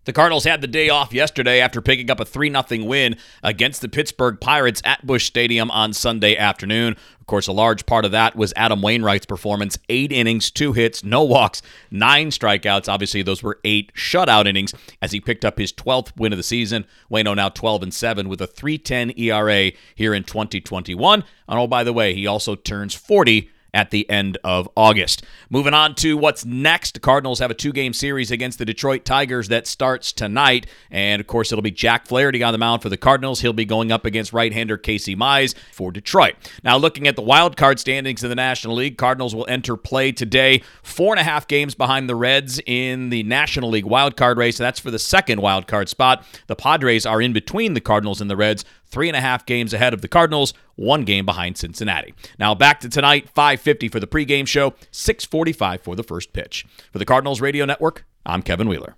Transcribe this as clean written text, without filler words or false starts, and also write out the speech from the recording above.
The Cardinals had the day off yesterday after picking up a 3-0 win against the Pittsburgh Pirates at Busch Stadium on Sunday afternoon. Of course, a large part of that was Adam Wainwright's performance. 8 innings, 2 hits, no walks, 9 strikeouts. Obviously, those were 8 shutout innings as he picked up his 12th win of the season. Waino now 12-7 with a 3.10 ERA here in 2021. And oh, by the way, he also turns 40 at the end of August. Moving on to what's next. The Cardinals have a 2-game series against the Detroit Tigers that starts tonight. And, of course, it'll be Jack Flaherty on the mound for the Cardinals. He'll be going up against right-hander Casey Mize for Detroit. Now, looking at the wild card standings in the National League, Cardinals will enter play today 4.5 games behind the Reds in the National League wild card race. That's for the second wild card spot. The Padres are in between the Cardinals and the Reds, 3.5 games ahead of the Cardinals, 1 game behind Cincinnati. Now back to tonight, 5:50 for the pregame show, 6:45 for the first pitch. For the Cardinals Radio Network, I'm Kevin Wheeler.